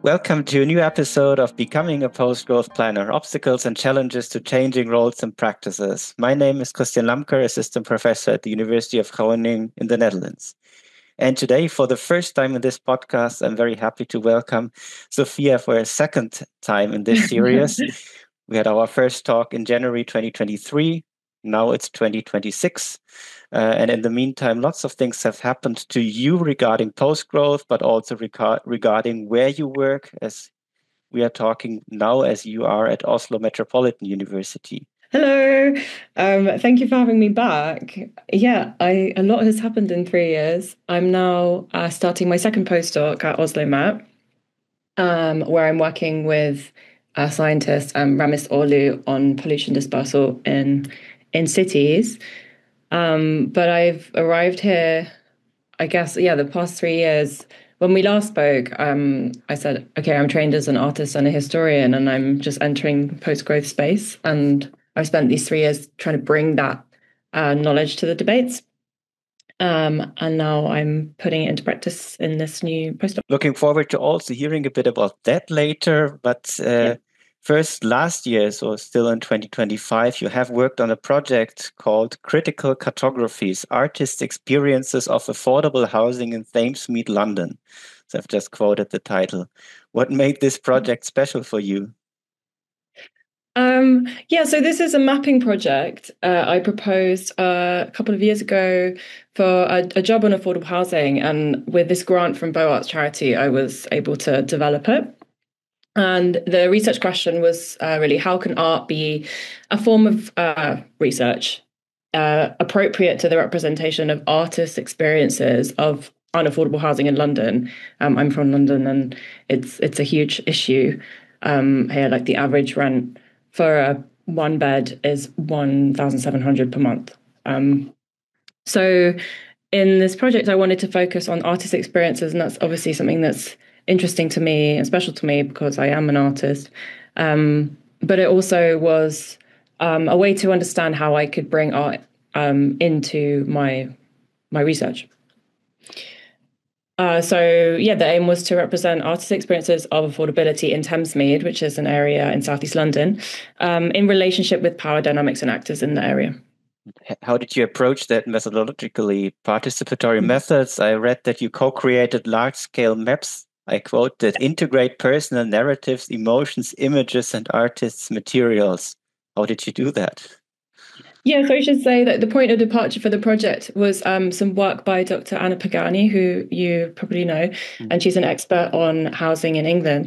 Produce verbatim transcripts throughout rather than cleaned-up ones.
Welcome to a new episode of Becoming a Post-Growth Planner, Obstacles and Challenges to Changing Roles and Practices. My name is Christian Lamker, Assistant Professor at the University of Groningen in the Netherlands. And today, for the first time in this podcast, I'm very happy to welcome Sophia for a second time in this series. We had our first talk in January twenty twenty-three. Now it's twenty twenty-six. Uh, and in the meantime, lots of things have happened to you regarding post-growth, but also rega- regarding where you work, as we are talking now as you are at Oslo Metropolitan University. Hello. Um, thank you for having me back. Yeah, I, a lot has happened in three years. I'm now uh, starting my second postdoc at Oslo Met, um, where I'm working with a scientist, um, Ramis Orlu, on pollution dispersal in in cities. Um, but I've arrived here, I guess, yeah, the past three years. When we last spoke, um, I said, okay, I'm trained as an artist and a historian, and I'm just entering post-growth space. And I've spent these three years trying to bring that uh, knowledge to the debates. Um, and now I'm putting it into practice in this new postdoc. Looking forward to also hearing a bit about that later. But uh, yeah. First, last year, so still in twenty twenty-five, you have worked on a project called Critical Cartographies, Artist Experiences of Affordable Housing in Thamesmead, London. So I've just quoted the title. What made this project special for you? Um, yeah, so this is a mapping project uh, I proposed uh, a couple of years ago for a, a job on affordable housing. And with this grant from Bow Arts Charity, I was able to develop it. And the research question was uh, really, how can art be a form of uh, research uh, appropriate to the representation of artists' experiences of unaffordable housing in London? Um, I'm from London, and it's it's a huge issue um, here. Like the average rent for a one bed is one thousand seven hundred per month. Um, so in this project, I wanted to focus on artist experiences, and that's obviously something that's interesting to me and special to me because I am an artist. Um, but it also was um, a way to understand how I could bring art um, into my my research. Uh, so yeah, the aim was to represent artist experiences of affordability in Thamesmead, which is an area in southeast London, um, in relationship with power dynamics and actors in the area. How did you approach that methodologically? Participatory mm-hmm. methods. I read that you co-created large-scale maps, I quote, that integrate personal narratives, emotions, images, and artists' materials. How did you do that? Yeah, so I should say that the point of departure for the project was um, some work by Doctor Anna Pagani, who you probably know, mm-hmm. and she's an expert on housing in England.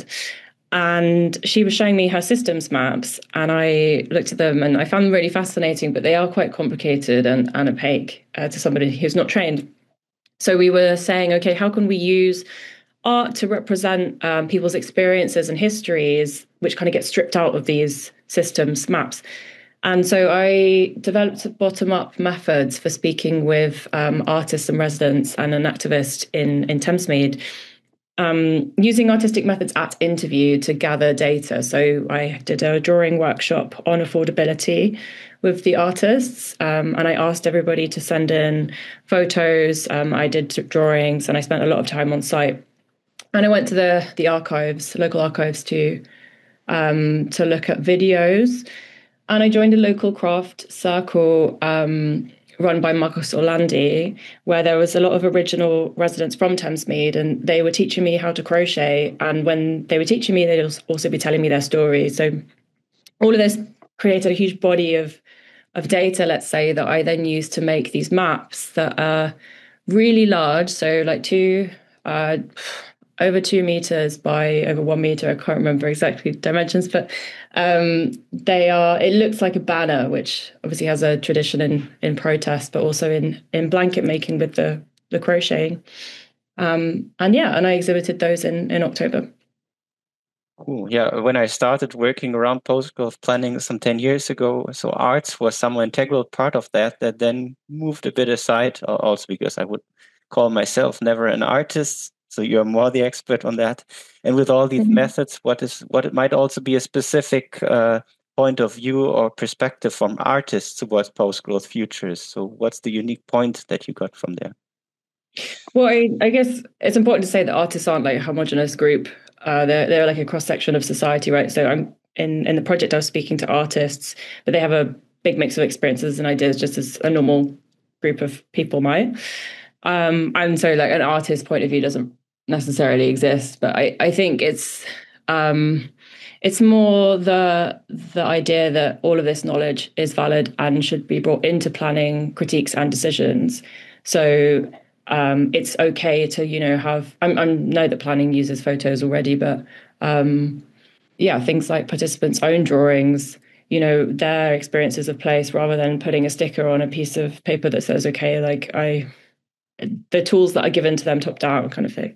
And she was showing me her systems maps, and I looked at them and I found them really fascinating, but they are quite complicated and, and opaque uh, to somebody who's not trained. So we were saying, okay, how can we use art to represent um, people's experiences and histories, which kind of get stripped out of these systems maps? And so I developed bottom-up methods for speaking with um, artists and residents and an activist in, in Thamesmead, um, using artistic methods at interview to gather data. So I did a drawing workshop on affordability with the artists, um, and I asked everybody to send in photos. Um, I did drawings, and I spent a lot of time on site. And I went to the the archives, local archives, to um, to look at videos. And I joined a local craft circle um, run by Marcus Orlandi, where there was a lot of original residents from Thamesmead, and they were teaching me how to crochet. And when they were teaching me, they'd also be telling me their stories. So all of this created a huge body of of data, let's say, that I then used to make these maps that are really large. So like two, uh, over two meters by over one meter. I can't remember exactly the dimensions, but um, they are, it looks like a banner, which obviously has a tradition in, in protest, but also in, in blanket making with the, the crocheting. Um, and yeah, and I exhibited those in, in October. Cool. Yeah, when I started working around post-growth planning some ten years ago, so arts was some integral part of that, that then moved a bit aside, also because I would call myself never an artist. So you're more the expert on that. And with all these mm-hmm. methods, what is what it might also be a specific uh, point of view or perspective from artists towards post-growth futures. So what's the unique point that you got from there? Well, I, I guess it's important to say that artists aren't like a homogenous group. uh, they're they're like a cross section of society, right? So I'm in in the project I was speaking to artists, but they have a big mix of experiences and ideas, just as a normal group of people might. Um, and so like an artist point of view doesn't necessarily exist, but I I think it's um, it's more the the idea that all of this knowledge is valid and should be brought into planning, critiques, and decisions. So um, it's okay to, you know, have I, I know that planning uses photos already, but um, yeah, things like participants' own drawings, you know, their experiences of place, rather than putting a sticker on a piece of paper that says, okay, like I, the tools that are given to them top down kind of thing.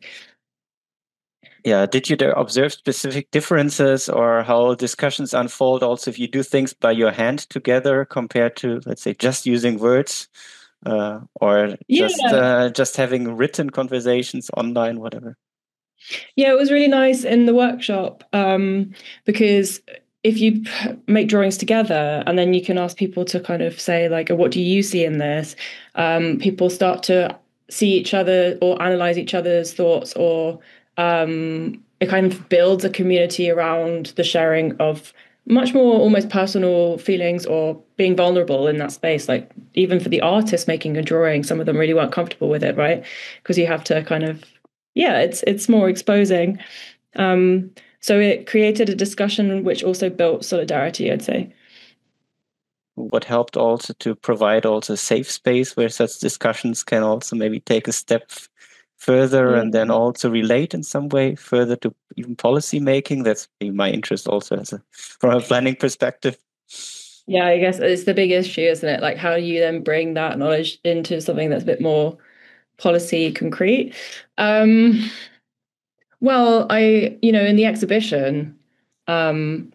Yeah. Did you there observe specific differences or how discussions unfold also if you do things by your hand together compared to, let's say, just using words uh, or Yeah. just uh, just having written conversations online, whatever? Yeah, it was really nice in the workshop um, because if you make drawings together and then you can ask people to kind of say like, "Oh, what do you see in this?" Um, people start to see each other or analyze each other's thoughts, or um, it kind of builds a community around the sharing of much more almost personal feelings or being vulnerable in that space. Like even for the artist making a drawing, some of them really weren't comfortable with it, right? Because you have to kind of yeah, it's it's more exposing. Um, so it created a discussion which also built solidarity, I'd say. What helped also to provide also a safe space where such discussions can also maybe take a step further Yeah. and then also relate in some way further to even policy making. That's my interest also as a from a planning perspective. Yeah, I guess it's the big issue, isn't it? Like how do you then bring that knowledge into something that's a bit more policy concrete? Um, well, I, you know, in the exhibition, um,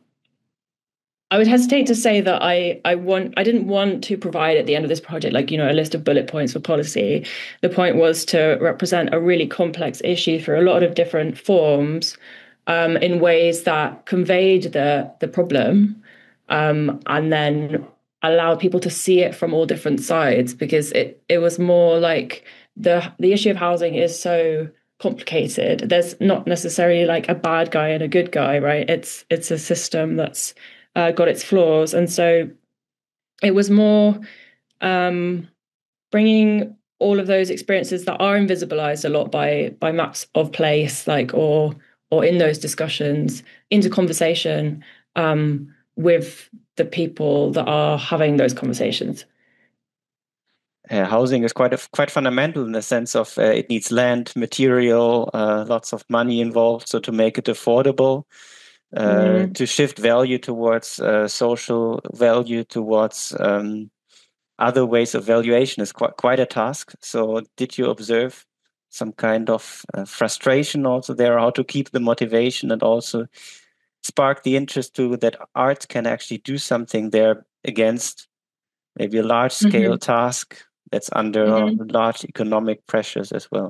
I would hesitate to say that I I want I didn't want to provide at the end of this project like, you know, a list of bullet points for policy. The point was to represent a really complex issue through a lot of different forms, um, in ways that conveyed the the problem, um, and then allowed people to see it from all different sides, because it it was more like the the issue of housing is so complicated. There's not necessarily like a bad guy and a good guy, right? It's it's a system that's uh, got its flaws. And so it was more um, bringing all of those experiences that are invisibilized a lot by by maps of place, like or or in those discussions, into conversation um, with the people that are having those conversations. Uh, housing is quite a, quite fundamental in the sense of uh, it needs land, material, uh, lots of money involved. So to make it affordable, uh, Mm. to shift value towards uh, social value, towards um, other ways of valuation is quite quite a task. So did you observe some kind of uh, frustration also there, how to keep the motivation and also spark the interest to that art can actually do something there against maybe a large scale Mm-hmm. task that's under Mm-hmm. large economic pressures as well?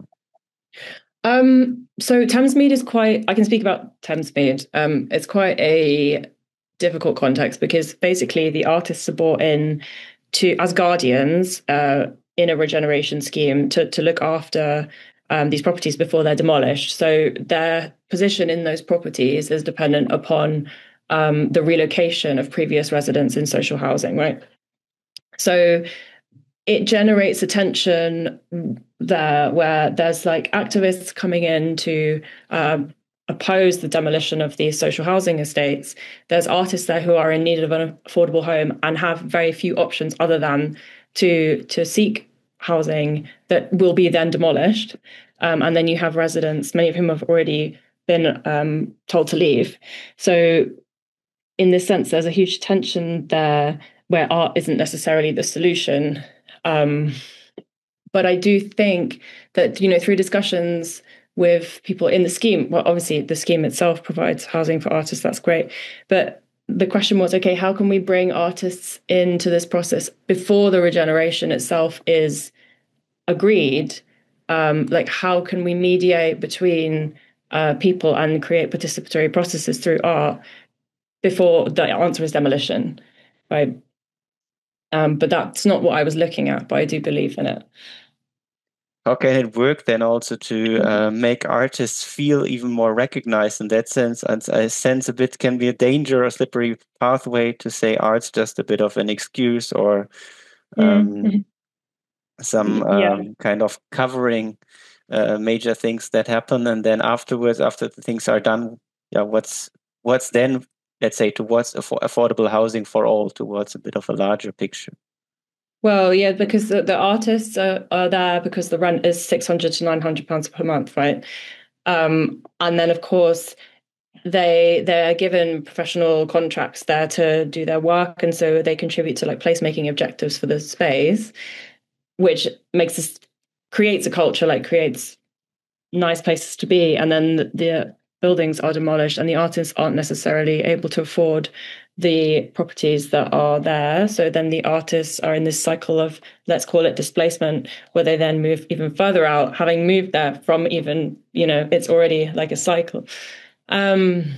Um, so Thamesmead is quite, I can speak about Thamesmead. Um, it's quite a difficult context because basically the artists are brought in to as guardians uh, in a regeneration scheme to, to look after um, these properties before they're demolished. So their position in those properties is dependent upon um, the relocation of previous residents in social housing, right? So it generates a tension there where there's like activists coming in to um, oppose the demolition of these social housing estates. There's artists there who are in need of an affordable home and have very few options other than to to seek housing that will be then demolished. Um, and then you have residents, many of whom have already been um, told to leave. So in this sense, there's a huge tension there where art isn't necessarily the solution. Um, but I do think that, you know, through discussions with people in the scheme, well, obviously the scheme itself provides housing for artists, that's great. But the question was, okay, how can we bring artists into this process before the regeneration itself is agreed? Um, like, how can we mediate between uh, people and create participatory processes through art before the answer is demolition, right? Um, but that's not what I was looking at, but I do believe in it. how can it work then also to uh, make artists feel even more recognized in that sense? And I sense a bit can be a danger or slippery pathway to say art's just a bit of an excuse or um, mm-hmm. some yeah. um, kind of covering uh, major things that happen, and then afterwards, after the things are done, yeah, what's what's then, let's say, towards aff- affordable housing for all, towards a bit of a larger picture. Well, yeah, because the, the artists are, are there because the rent is six hundred to nine hundred pounds per month, right? Um, and then, of course, they they're given professional contracts there to do their work, and so they contribute to like placemaking objectives for the space, which makes this creates a culture, like creates nice places to be, and then the, the buildings are demolished, and the artists aren't necessarily able to afford the properties that are there. So then the artists are in this cycle of, let's call it displacement, where they then move even further out, having moved there from even, you know, it's already like a cycle. Um,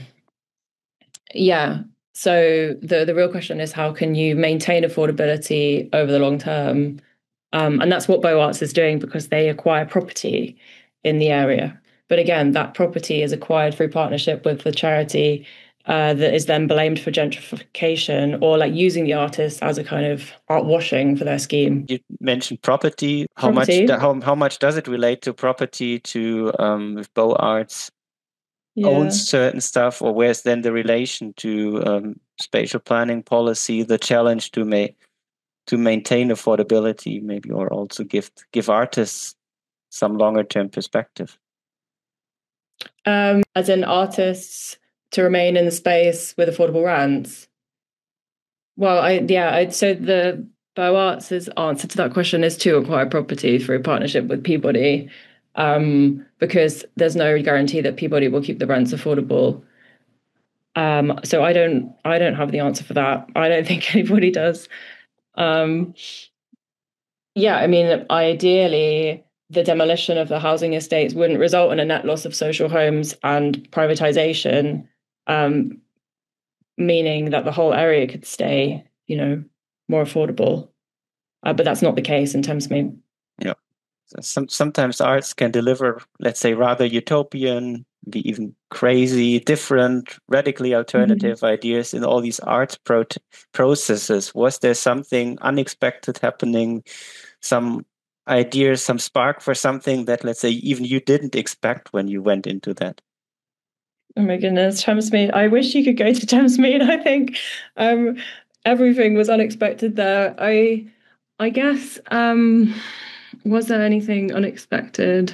yeah. So the, the real question is, how can you maintain affordability over the long term? Um, and that's what BoArts is doing, because they acquire property in the area. But again, that property is acquired through partnership with the charity uh, that is then blamed for gentrification, or like using the artists as a kind of art washing for their scheme. You mentioned property. How property. much? How, how much does it relate to property? To um, with BoArts yeah. owns certain stuff, or where's then the relation to um, spatial planning policy? The challenge to make to maintain affordability, maybe, or also give give artists some longer term perspective. Um, as in artists to remain in the space with affordable rents? Well, I yeah, I'd say the BoArts' answer to that question is to acquire property through partnership with Peabody, um, because there's no guarantee that Peabody will keep the rents affordable. Um, so I don't I don't have the answer for that. I don't think anybody does. Um, yeah, I mean, ideally, the demolition of the housing estates wouldn't result in a net loss of social homes and privatization, um, meaning that the whole area could stay, you know, more affordable. Uh, but that's not the case in Thamesmead. Yeah. Some, sometimes arts can deliver, let's say, rather utopian, be even crazy, different, radically alternative mm-hmm. ideas in all these art pro- processes. Was there something unexpected happening, some ideas, some spark for something that, let's say, even you didn't expect when you went into that? Oh my goodness, Thamesmead. I wish you could go to Thamesmead, I think. Um, everything was unexpected there. I I guess, um, was there anything unexpected?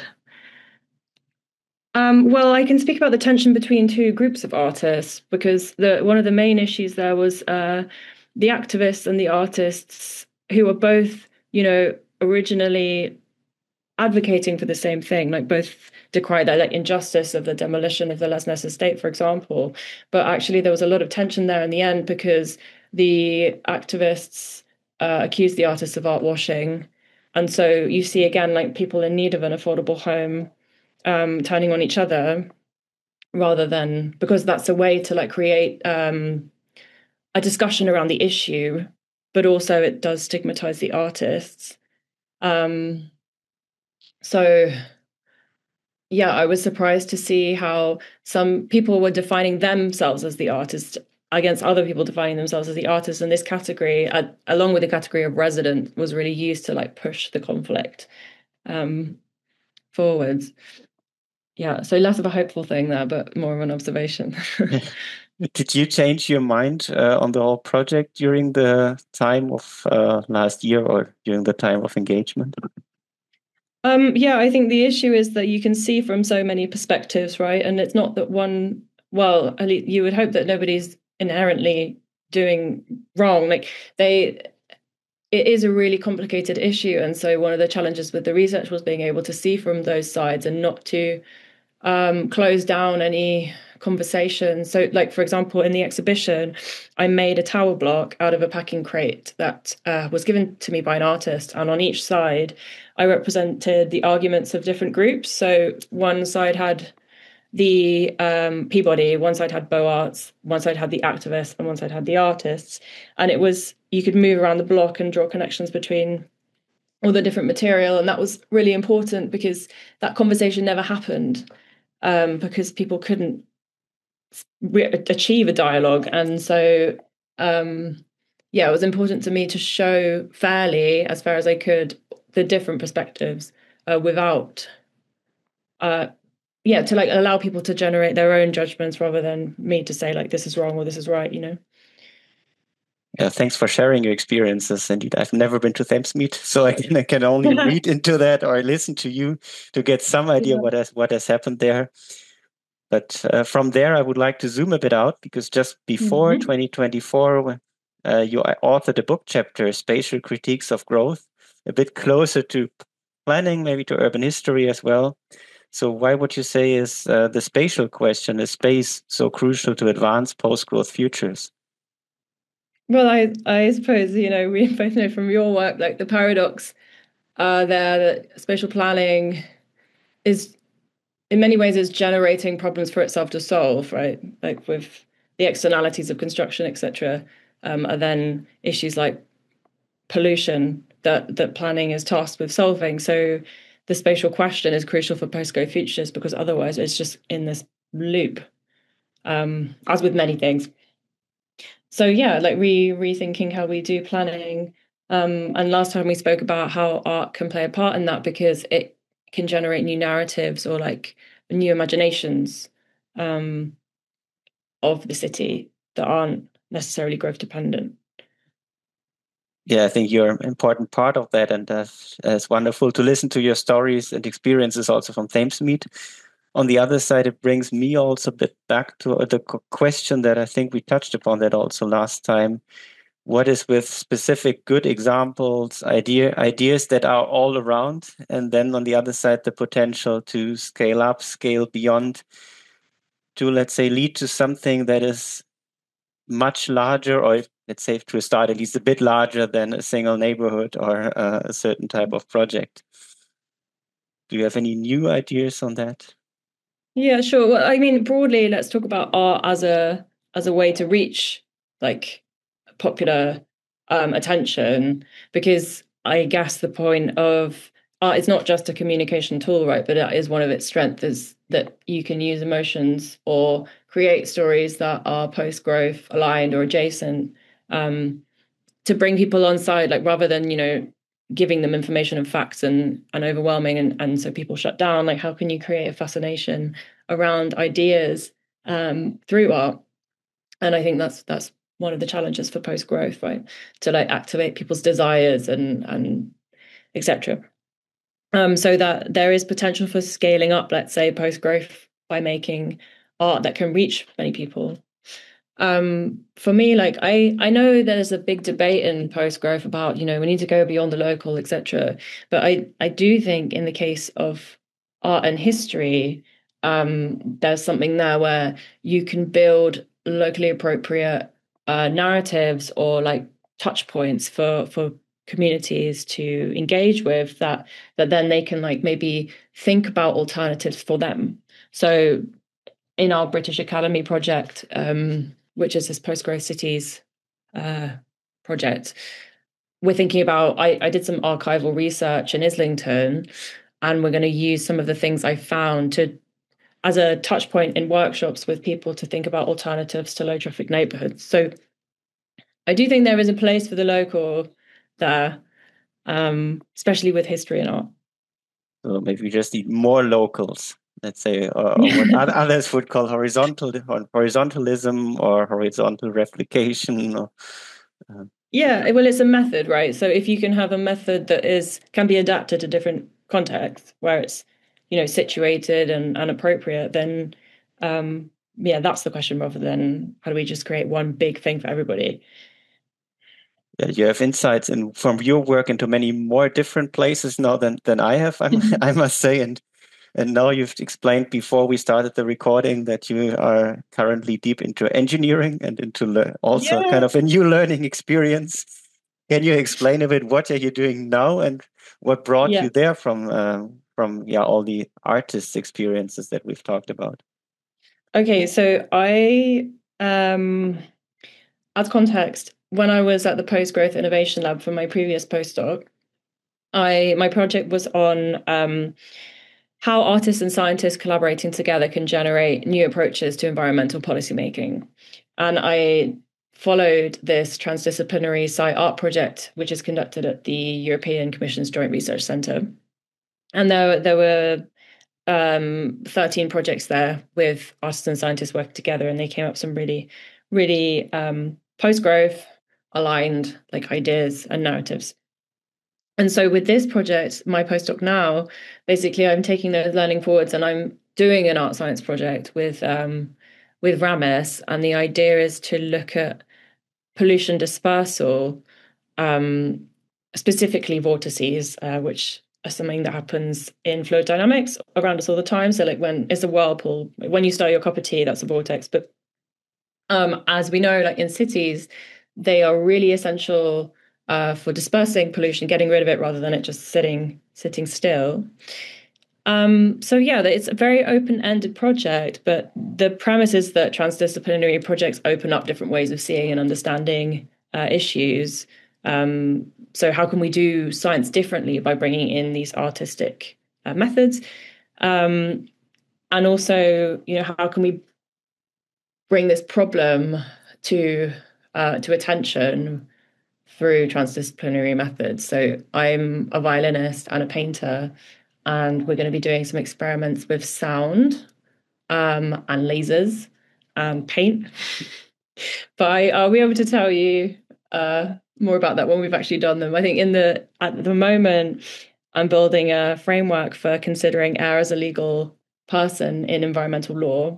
Um, well, I can speak about the tension between two groups of artists, because the one of the main issues there was uh, the activists and the artists, who were both, you know, originally advocating for the same thing, like both decried that like injustice of the demolition of the Les Ness estate, for example. But actually there was a lot of tension there in the end, because the activists uh, accused the artists of art washing. And so you see again, like people in need of an affordable home um, turning on each other, rather than, because that's a way to like create um, a discussion around the issue, but also it does stigmatize the artists. Um, So, yeah, I was surprised to see how some people were defining themselves as the artist against other people defining themselves as the artist. And this category, uh, along with the category of resident, was really used to like push the conflict um, forwards. Yeah, so less of a hopeful thing there, but more of an observation. Did you change your mind uh, on the whole project during the time of uh, last year, or during the time of engagement? Um, yeah, I think the issue is that you can see from so many perspectives, right? And it's not that one, well, at least you would hope that nobody's inherently doing wrong. Like they, it is a really complicated issue. And so one of the challenges with the research was being able to see from those sides and not to um, close down any conversation. So like, for example, in the exhibition, I made a tower block out of a packing crate that uh, was given to me by an artist. And on each side, I represented the arguments of different groups. So one side had the um, Peabody, one side had BoArts, one side had the activists, and one side had the artists. And it was, you could move around the block and draw connections between all the different material. And that was really important because that conversation never happened, um, because people couldn't re- achieve a dialogue. And so, um, yeah, it was important to me to show fairly, as far as I could, the different perspectives uh, without, uh, yeah, to like allow people to generate their own judgments rather than me to say like this is wrong or this is right, you know. Yeah, thanks for sharing your experiences. Indeed, I've never been to Thamesmead, so I can, I can only read into that or listen to you to get some idea Yeah. what has what has happened there. But uh, from there, I would like to zoom a bit out because just before Mm-hmm. twenty twenty-four, uh, you authored a book chapter, Spatial Critiques of Growth, a bit closer to planning, maybe to urban history as well. So why would you say is uh, the spatial question, is space so crucial to advance post-growth futures? Well, I I suppose, you know, we both know from your work, like the paradox uh, there that spatial planning is in many ways is generating problems for itself to solve, right? Like with the externalities of construction, et cetera, um, are then issues like pollution that that planning is tasked with solving. So the spatial question is crucial for post-growth futures because otherwise it's just in this loop, um, as with many things. So yeah, like re rethinking how we do planning. Um, and last time we spoke about how art can play a part in that because it can generate new narratives or like new imaginations um, of the city that aren't necessarily growth dependent. Yeah, I think you're an important part of that, and uh, it's wonderful to listen to your stories and experiences also from Thamesmead. On the other side, it brings me also a bit back to the question that I think we touched upon that also last time. What is with specific good examples, idea ideas that are all around, and then on the other side, the potential to scale up, scale beyond, to let's say lead to something that is much larger, or let's say to start at least a bit larger than a single neighborhood or uh, a certain type of project. Do you have any new ideas on that? Yeah, sure. Well, I mean, broadly, let's talk about art as a as a way to reach like popular um, attention, because I guess the point of art is not just a communication tool, right? But it is one of its strengths is that you can use emotions or create stories that are post-growth aligned or adjacent, um, to bring people on side, like rather than, you know, giving them information and facts and and overwhelming and, and so people shut down. Like how can you create a fascination around ideas um, through art? And I think that's that's one of the challenges for post growth, right? To like activate people's desires and and et cetera. Um, so that there is potential for scaling up, let's say, post growth by making art that can reach many people. Um, for me, like I I know there's a big debate in post growth about, you know, we need to go beyond the local, et cetera. But I I do think in the case of art and history, um, there's something there where you can build locally appropriate uh, narratives or like touch points for for communities to engage with that that then they can like maybe think about alternatives for them. So in our British Academy project, um, which is this post-growth cities uh, project, we're thinking about, I, I did some archival research in Islington, and we're going to use some of the things I found to as a touch point in workshops with people to think about alternatives to low traffic neighborhoods. So I do think there is a place for the local there, um, especially with history and art. So maybe we just need more locals, let's say, or, or what others would call horizontal horizontalism or horizontal replication. Or, uh, Yeah, well, it's a method, right? So if you can have a method that is can be adapted to different contexts where it's, you know, situated and, and appropriate, then um, yeah, that's the question rather than how do we just create one big thing for everybody? yeah, you have insights in, from your work into many more different places now than, than I have, I, I must say. And and now you've explained before we started the recording that you are currently deep into engineering and into le- also Yeah. kind of a new learning experience. Can you explain a bit what are you doing now and what brought Yeah. you there from uh, from yeah all the artists' experiences that we've talked about? Okay, so I um as context, when I was at the Post Growth Innovation Lab for my previous postdoc, I my project was on um, how artists and scientists collaborating together can generate new approaches to environmental policymaking. And I followed this transdisciplinary sci-art project, which is conducted at the European Commission's Joint Research Centre. And there, there were um, thirteen projects there with artists and scientists working together, and they came up with some really, really um, post-growth aligned like ideas and narratives. And so with this project, my postdoc now, basically I'm taking those learning forwards and I'm doing an art science project with um, with RAMES. And the idea is to look at pollution dispersal, um, specifically vortices, uh, which are something that happens in fluid dynamics around us all the time. So like when it's a whirlpool, when you stir your cup of tea, that's a vortex. But um, as we know, like in cities, they are really essential uh, for dispersing pollution, getting rid of it rather than it just sitting sitting still. Um, so yeah, it's a very open-ended project, but the premise is that transdisciplinary projects open up different ways of seeing and understanding uh, issues. Um, so how can we do science differently by bringing in these artistic uh, methods? Um, and also, you know, how can we bring this problem to uh, to attention through transdisciplinary methods? So I'm a violinist and a painter, and we're going to be doing some experiments with sound um, and lasers and paint. But I, I'll be able to tell you uh, more about that when we've actually done them. I think in the at the moment, I'm building a framework for considering air as a legal person in environmental law.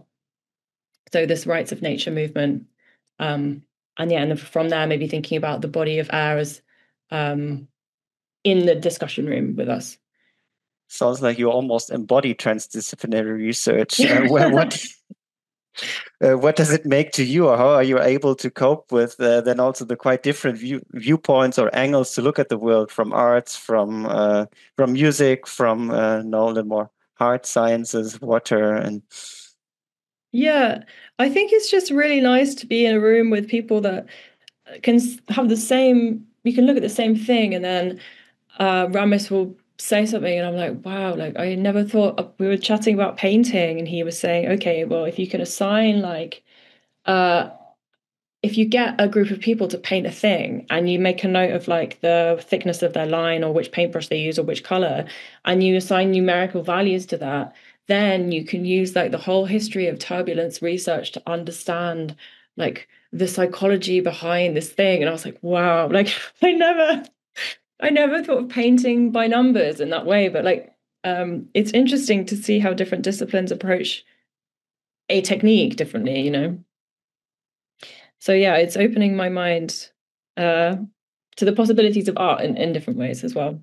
So this rights of nature movement. Um, and yeah, and from there, maybe thinking about the body of air as um, in the discussion room with us. Sounds like you almost embody transdisciplinary research. Uh, what what, uh, what does it make to you, or how are you able to cope with uh, then also the quite different view, viewpoints or angles to look at the world, from arts, from uh, from music, from uh, no, the more hard sciences, water, and yeah, I think it's just really nice to be in a room with people that can have the same. You can look at the same thing, and then uh, RAMES will say something and I'm like, wow, like I never thought. We were chatting about painting and he was saying, okay, well, if you can assign like uh if you get a group of people to paint a thing and you make a note of like the thickness of their line or which paintbrush they use or which color, and you assign numerical values to that, then you can use like the whole history of turbulence research to understand like the psychology behind this thing. And I was like, wow, like I never I never thought of painting by numbers in that way, but like um, it's interesting to see how different disciplines approach a technique differently, you know. So yeah, it's opening my mind uh, to the possibilities of art in, in different ways as well.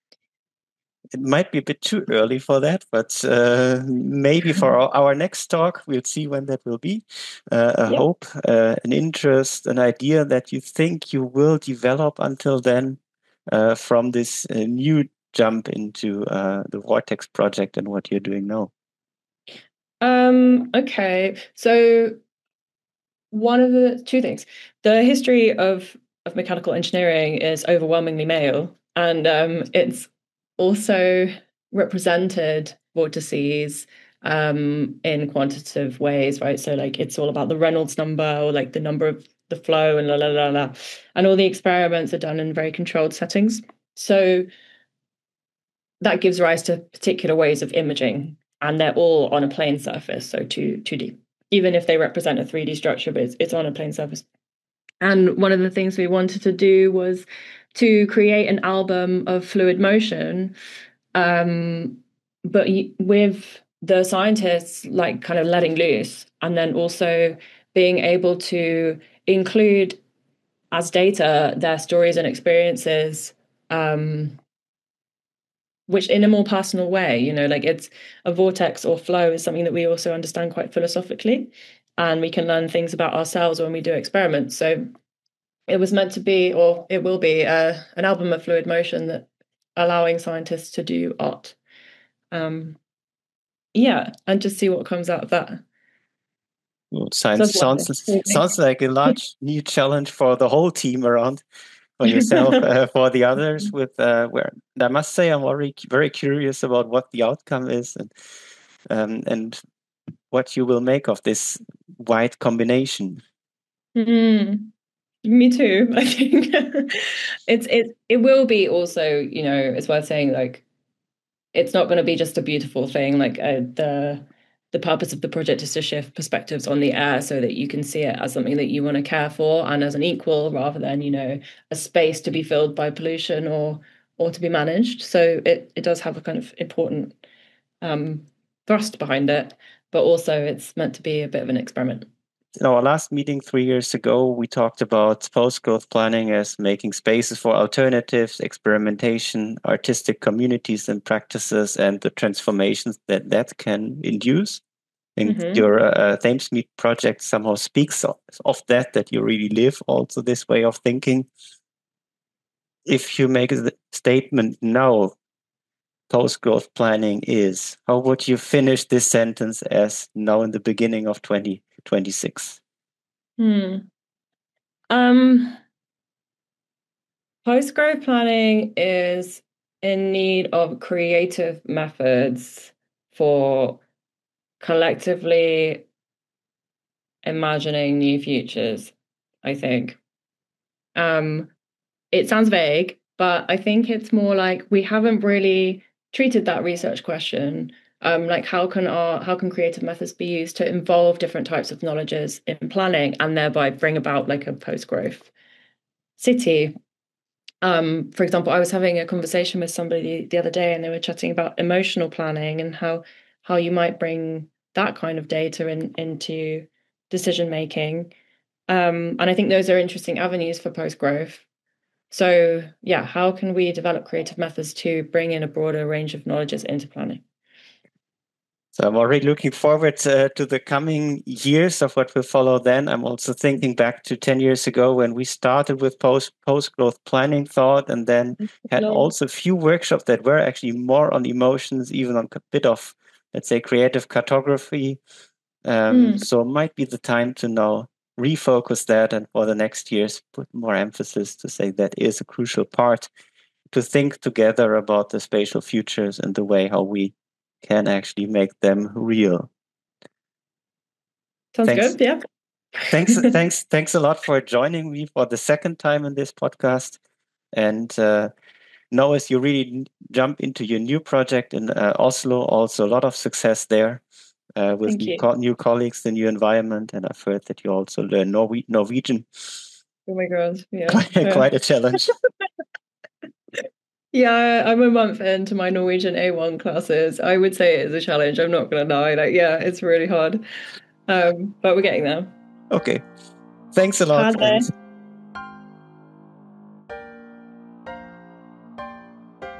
It might be a bit too early for that, but uh, maybe for our, our next talk, we'll see when that will be. Uh, a yep. hope, uh, an interest, an idea that you think you will develop until then. Uh, from this uh, new jump into uh, the Vortex project and what you're doing now? Um, okay, so one of the two things, the history of, of mechanical engineering is overwhelmingly male, and um, it's also represented vortices um, in quantitative ways, right? So like it's all about the Reynolds number or like the number of the flow and la la la la, and all the experiments are done in very controlled settings. So that gives rise to particular ways of imaging, and they're all on a plane surface, so two two D. Even if they represent a three D structure, but it's, it's on a plane surface. And one of the things we wanted to do was to create an album of fluid motion, um, but with the scientists like kind of letting loose, and then also being able to include as data their stories and experiences, um, which in a more personal way, you know, like it's a vortex or flow is something that we also understand quite philosophically, and we can learn things about ourselves when we do experiments. So it was meant to be, or it will be, uh, an album of fluid motion that allowing scientists to do art. Um, yeah, and just see what comes out of that. Well, science so sounds sounds like a large new challenge for the whole team around. for yourself, uh, for the others. With uh, where and I must say, I'm already very curious about what the outcome is, and um, and what you will make of this wide combination. Mm, me too. I think it's it it will be also, you know, it's worth saying, like, it's not going to be just a beautiful thing. Like uh, the the purpose of the project is to shift perspectives on the air so that you can see it as something that you want to care for and as an equal, rather than, you know, a space to be filled by pollution or or to be managed. So it it does have a kind of important um, thrust behind it, but also it's meant to be a bit of an experiment. In our last meeting three years ago, we talked about post-growth planning as making spaces for alternatives, experimentation, artistic communities and practices, and the transformations that that can induce. And mm-hmm. your uh, Thamesmead project somehow speaks of, of that, that you really live also this way of thinking. If you make a statement now, post-growth planning is, how would you finish this sentence as now in the beginning of twenty twenty-six? Hmm. Um, post-growth planning is in need of creative methods for collectively imagining new futures, I think. Um, it sounds vague, but I think it's more like we haven't really treated that research question. Um, like how can our how can creative methods be used to involve different types of knowledges in planning and thereby bring about like a post-growth city? Um, for example, I was having a conversation with somebody the other day, and they were chatting about emotional planning and how how you might bring that kind of data in, into decision making. Um, and I think those are interesting avenues for post-growth. So yeah, how can we develop creative methods to bring in a broader range of knowledges into planning? So I'm already looking forward uh, to the coming years of what will follow then. I'm also thinking back to ten years ago when we started with post post-growth planning thought, and then had no. also a few workshops that were actually more on emotions, even on a bit of, let's say, creative cartography. Um, mm. So it might be the time to now refocus that, and for the next years put more emphasis to say that is a crucial part to think together about the spatial futures and the way how we can actually make them real. Sounds thanks. Good, yeah. thanks, thanks, thanks a lot for joining me for the second time in this podcast. And uh, now as you really jump into your new project in uh, Oslo, also a lot of success there. Uh, with new, co- new colleagues, the new environment, and I've heard that you also learn Norwe- Norwegian. Oh my god, yeah. Quite, yeah. quite a challenge. Yeah, I'm a month into my Norwegian A one classes. I would say it is a challenge. I'm not going to lie. Like, yeah, it's really hard. Um, but we're getting there. Okay. Thanks a lot.